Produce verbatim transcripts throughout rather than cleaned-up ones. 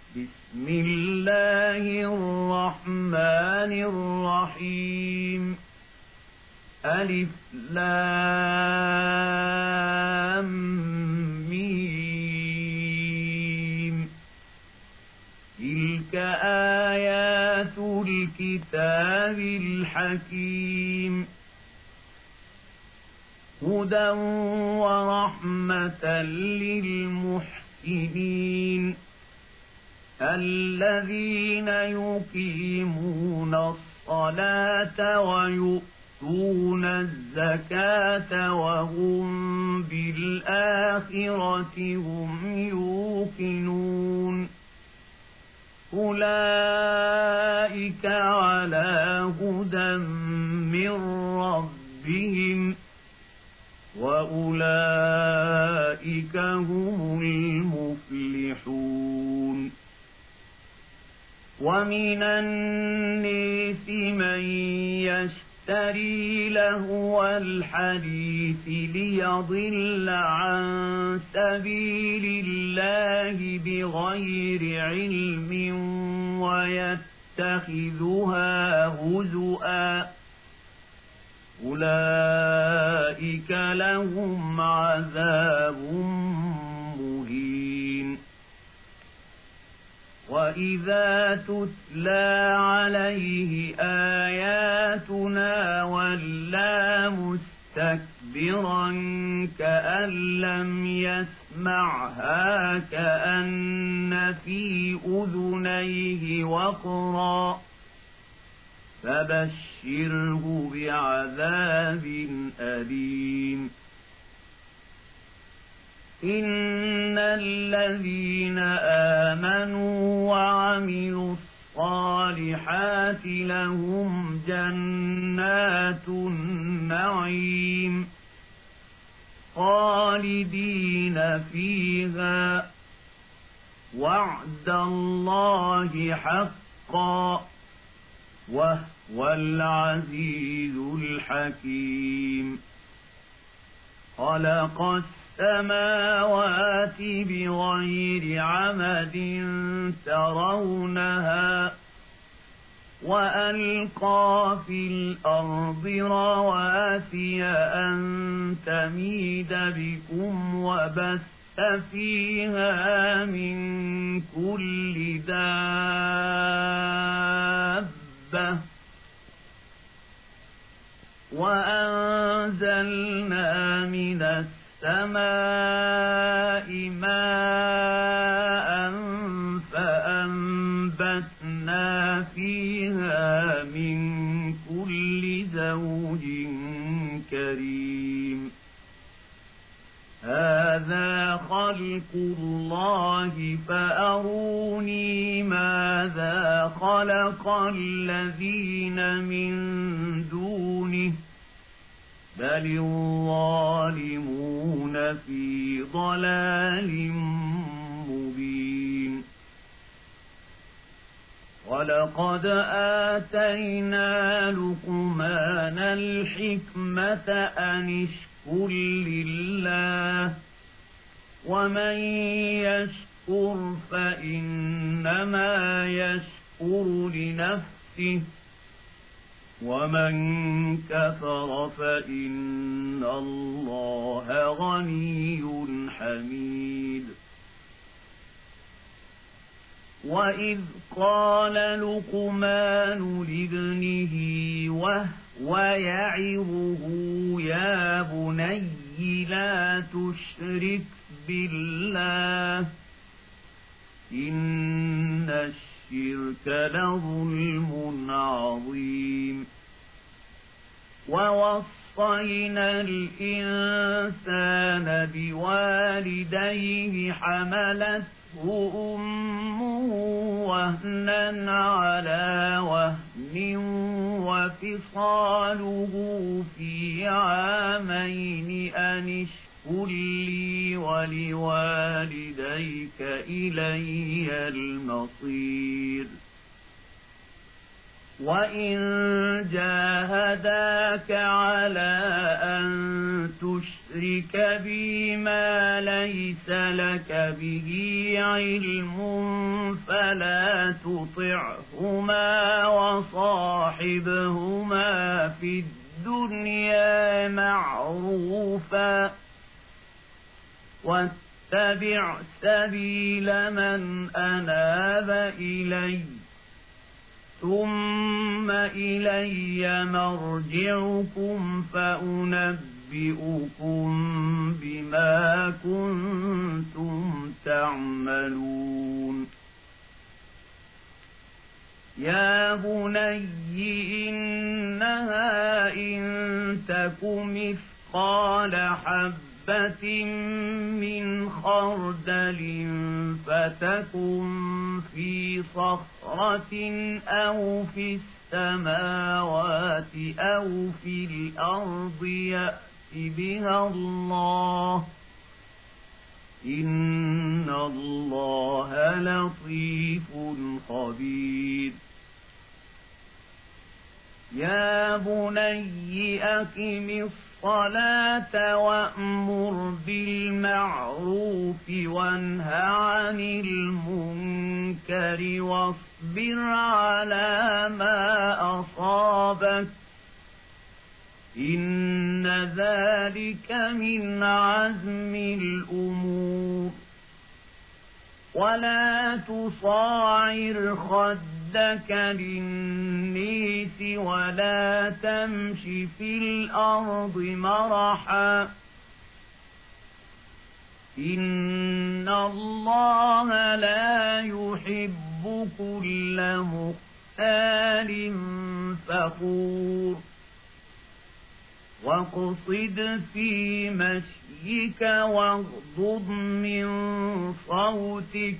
بسم الله الرحمن الرحيم ألف لام ميم تلك آيات الكتاب الحكيم هدى ورحمة للمحسنين الذين يقيمون الصلاة ويؤتون الزكاة وهم بالآخرة هم يوقنون أولئك على هدى من ربهم وأولئك هم المفلحون ومن الناس من يشتري لهو الحديث ليضل عن سبيل الله بغير علم ويتخذها هزؤا أولئك لهم عذاب مهين وإذا تتلى عليه آياتنا ولى مستكبرا كأن لم يسمعها كأن في أذنيه وقرا فبشره بعذاب أليم إن الذين آمنوا وعملوا الصالحات لهم جنات النعيم خالدين فيها وعد الله حقا وهو العزيز الحكيم خلق السماوات بغير عمد ترونها وألقى في الأرض رواسي أن تميد بكم وبث فيها من كل دابة وأنزلنا من السماء ماء فأنبتنا فيها من كل زوج كريم هذا خلق الله فأروني ماذا خلق الذين من دونه بل الظالمون في ضلال مبين ولقد آتينا لقمان الحكمة أن اشكر لله ومن يشكر فإنما يشكر لنفسه ومن كفر فإن الله غني حميد وإذ قال لقمان لابنه وهو يعظه يا بني لا تشرك بالله إن الشرك لظلم عظيم ووصينا الإنسان بوالديه حملته أمه وهنا على وهن وفصاله في عامين أن اشكر لي ولوالديك إلي المصير وإن جاهداك على أن تشرك تشرك بي ما ليس لك به علم فلا تطعهما وصاحبهما في الدنيا معروفا واتبع سبيل من أناب إلي ثم إلي مرجعكم فأنبئكم بما كنتم تعملون يا بني إنها إن تك مثقال حبة من خردل فتكن في صخرة أو في السماوات أو في الأرض يأت بها الله إن الله لطيف خبير يا بني أقم الصلاة وأمر بالمعروف وانه عن المنكر واصبر على ما أصابك إن ذلك من عزم الأمور ولا تصاعر خدك للنيس ولا تمش في الأرض مرحا إن الله لا يحب كل مختال فخور واقصد في مشيك واغضض من صوتك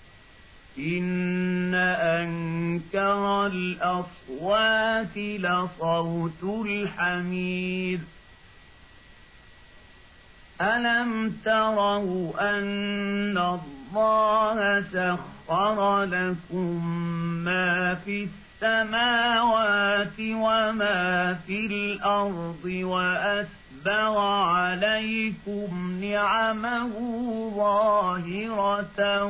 إن أنكر الأصوات لصوت الحمير ألم تروا أن الله سخر لكم ما في السماوات وما في الأرض وأسبغ عليكم نعمه ظاهرة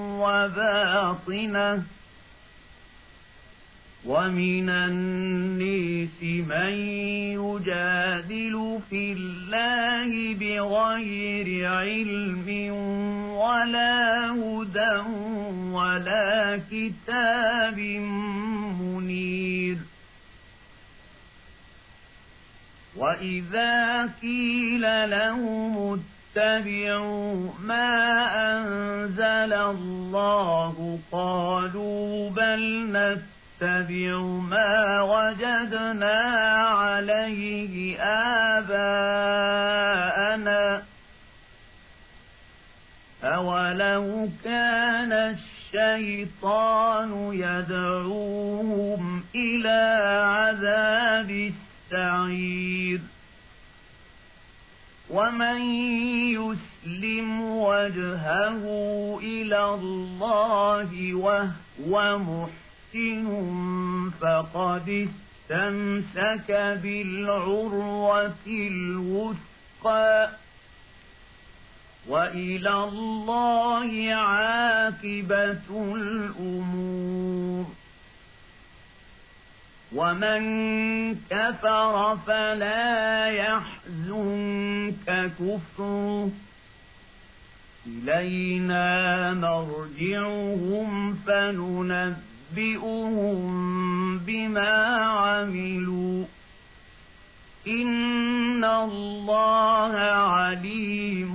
وباطنة ومن الناس من يجادل في الله بغير علم ولا هدى ولا كتاب منير وإذا قيل لهم اتبعوا ما أنزل الله قالوا بل نتبع نتبع ما وجدنا عليه آباءنا أولو كان الشيطان يدعوهم إلى عذاب السعير ومن يسلم وجهه إلى الله وهو محسن فقد استمسك بالعروة الوثقى وإلى الله عاقبة الأمور ومن كفر فلا يحزنك كفره إلينا مرجعهم فننبئهم ننبئهم بما عملوا إن الله عليم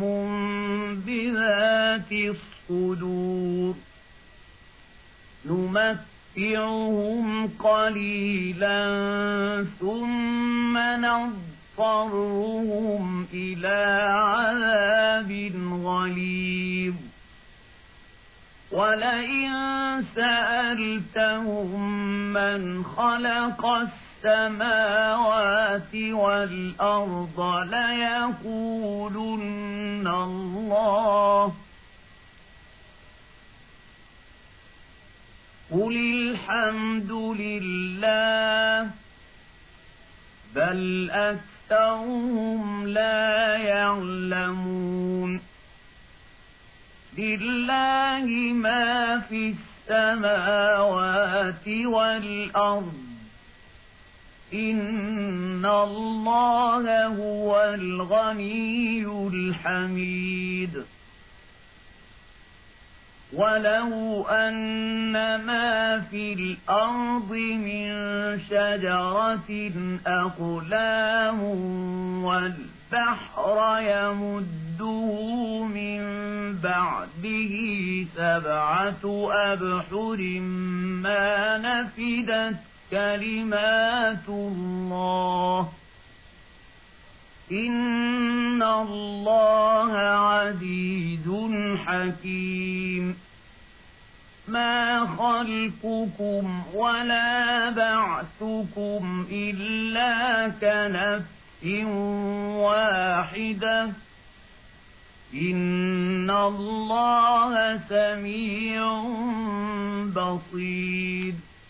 بذات الصدور نمتعهم قليلا ثم نضطرهم إلى عذاب غليظ ولئن سألتهم من خلق السماوات والأرض ليقولن الله قل الحمد لله بل أكثر وأكثرهم لا يعلمون لله ما في السماوات والأرض إن الله هو الغني الحميد ولو أن ما في الأرض من شجرة أقلام والبحر يمده من بعده سبعة أبحر ما نفدت كلمات الله إن الله عزيز حكيم ما خلقكم ولا بعثكم إلا كنفس واحدة إن الله سميع بصير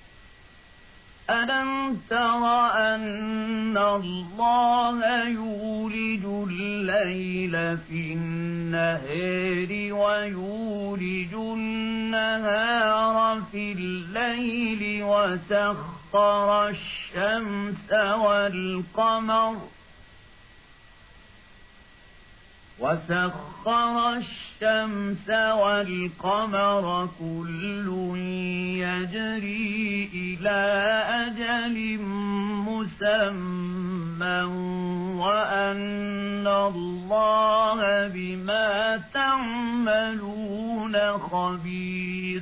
ألم تر أن الله يولج الليل في النهار ويولج النهار في الليل وسخر الشمس والقمر وسخر الشمس والقمر كل يجري إلى أجل مسمى وأن الله بما تعملون خبير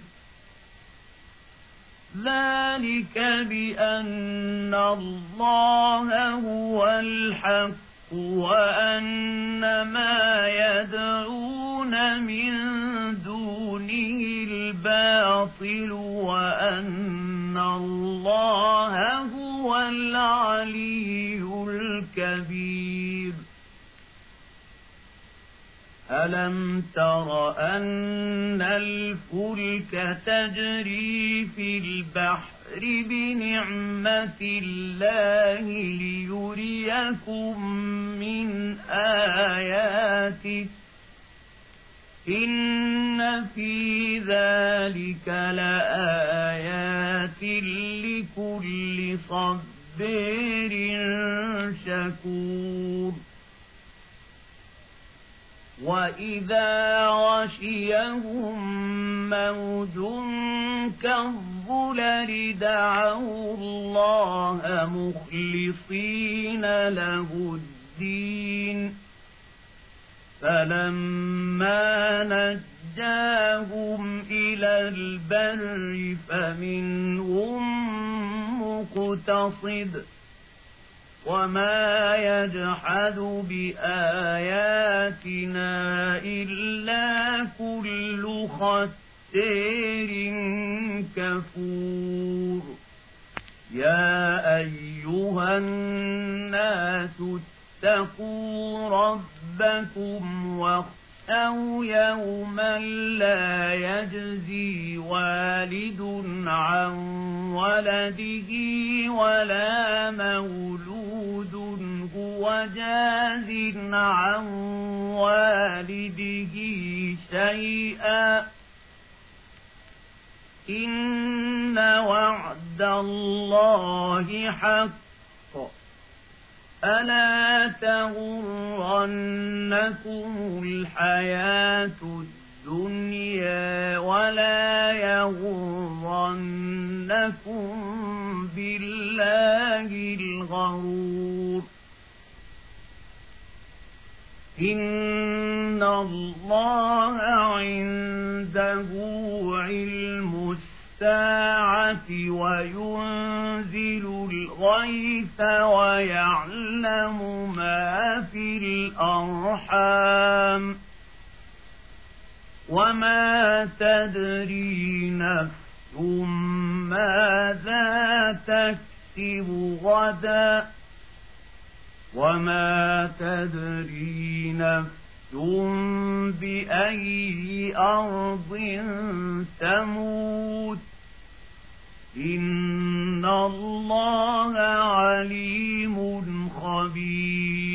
ذلك بأن الله هو الحق وأن ما يدعون من دونه الباطل وأن الله هو العلي الكبير ألم تر أن الفلك تجري في البحر بنعمة الله ليريكم من آياته إن في ذلك لآيات لكل صبير شكور وإذا غشيهم موج كالظلل دعوا الله مخلصين له الدين فلما نجاهم إلى البر فمنهم مقتصد وما يجحد بآياتنا إلا كل ختار كفور يا أيها الناس اتقوا ربكم واخشوا يوما لا يجزي والد عن ولده ولا مولود هو جاز عن والده شيئا إن وعد الله حق ألا تغرنكم الحياة الدنيا ولا يغرنكم بالله الغرور إن الله عنده علم الساعة وينزل الغيث ويعلم ما في الأرحام وما تدري نفس ماذا تكسب غدا وما تدري نفس بأي أرض تموت إن الله عليم خبير خبير